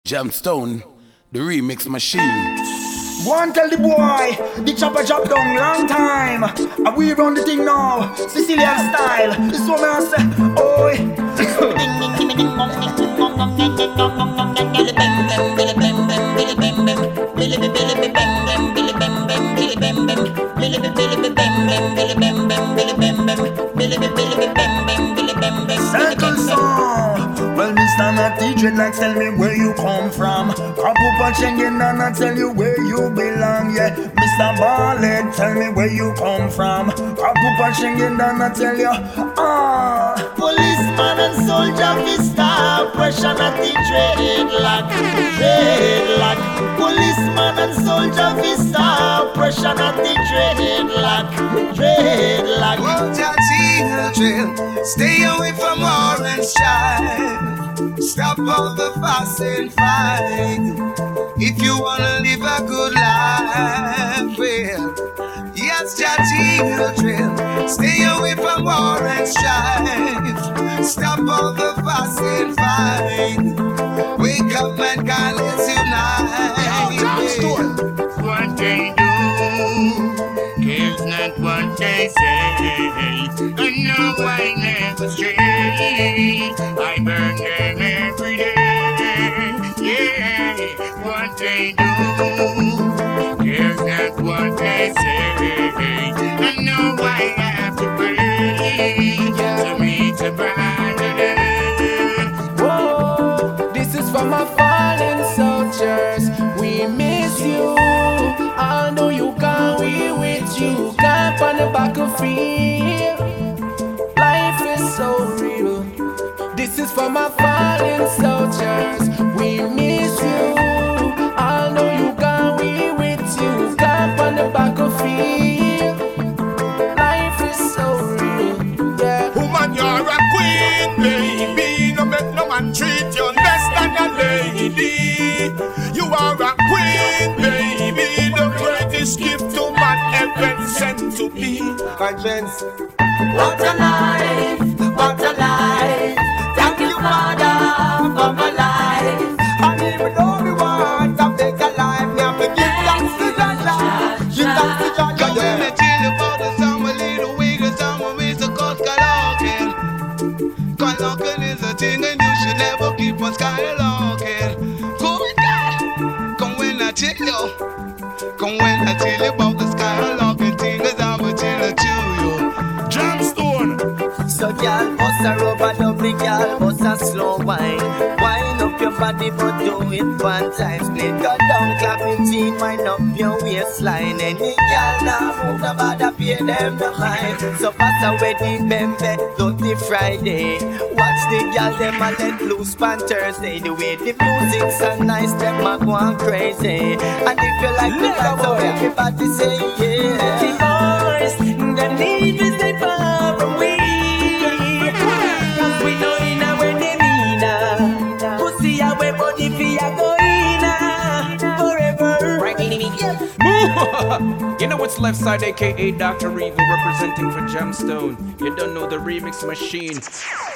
Gemstone, the remix machine. Go and tell the boy, the chopper drop down long time. And we run the thing now, Sicilian style. This one I say, oi. Circle song. Well, Mr. Natty Dreadlocks, tell me where you come from. Crop up and Schengen and I tell you where you belong, yeah. Mr. Barlet, tell me where you come from. Crop up and Schengen and I tell you, policeman and soldier, Mr. Pressure Natty Dreadlock, Dreadlock. Policeman and soldier, Mr. Pressure Natty Dreadlock, Dreadlock. Watch your children, stay away from war and strife. Stop all the fuss and fight. If you wanna live a good life, well, yes, your children, stay away from war and strife. Stop all the fuss and fight. Wake up and God, let's unite. What they do is not what they say. And no, I never stray. I burn them every day. Yeah, what they do is not what they say. And no, I have to pray to meet a brighter day. Whoa, this is for my fallen soldiers. We miss you. Although you gone, we with you. Camp on the battlefield. Life is so real. This is for my fallen soldiers. We miss you. Although you gone, we with you. Camp on the battlefield. Life is so real. Yeah. Woman, you're a queen, baby. No make no man treat you less than a lady. You are a queen, baby. The greatest gift to man ever sent to be. Conscience. What a life, what a life. Thank you, Father, for my life. And even though we want to take a life, we have to give thanks to God. Give thanks to God. Cause when I tell you about the song, a little wiggle song, we used to call Skylarking. Skylarking is a thing and you should never keep on skylarking. Good God, come when I tell you. Come when I tell you about the skylarking thing, cause I will tell it to you. Gemstone. So y'all bust a rubber double, y'all bust a slow wine. Wind up your body but do it one time. Split go down, clap it in, wind up your waistline. Any y'all now move about to pay them the mind. So pass away the bembe, dirty Friday. Watch the y'all them a let loose on Thursday. The way the music's so nice, them a go on crazy. And if you like the vibes, so everybody say yeah. The boys, the need is they far from we. We know in a way they mean pussy away body feel go in forever. You know it's Left Side, aka Dr. Evil, representing for Gemstone. You don't know the remix machine.